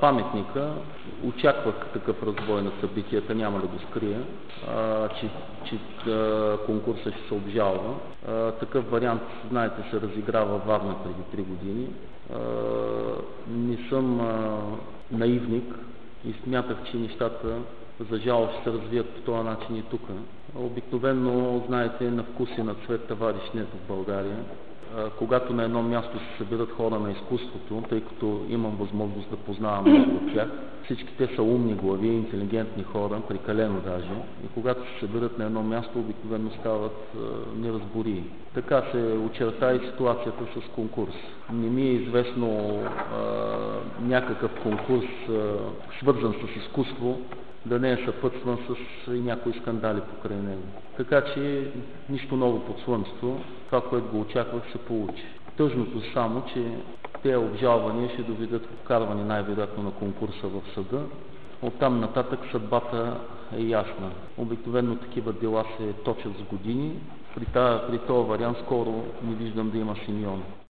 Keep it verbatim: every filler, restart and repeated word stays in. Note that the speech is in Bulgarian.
паметника. Очаквах такъв развой на събитията, няма да го скрия, а, че, че а, конкурсът ще се обжалва. А, такъв вариант, знаете, се разиграва във Варна преди три години. А, не съм а, наивник и смятах, че нещата за жалост ще се развият по този начин и тук. Обикновено, знаете, на вкус и на цвет товариш нет в България. Когато на едно място се събират хора на изкуството, тъй като имам възможност да познавам много от тях, всички те са умни глави, интелигентни хора, прекалено даже. И когато се събират на едно място, обикновено стават неразбории. Така се очерта и ситуацията с конкурс. Не ми е известно а, някакъв конкурс, а, свързан с изкуство, да не е съпътстван с и някои скандали покрай него. Така че нищо ново под слънцето, това, което го очаквах, се получи. Тъжното само, че тези обжалвания ще доведат в вкарване най-вероятно на конкурса в съда. Оттам нататък съдбата е ясна. Обикновено такива дела се точат с години. При, тази, при този вариант скоро не виждам да има Симеон.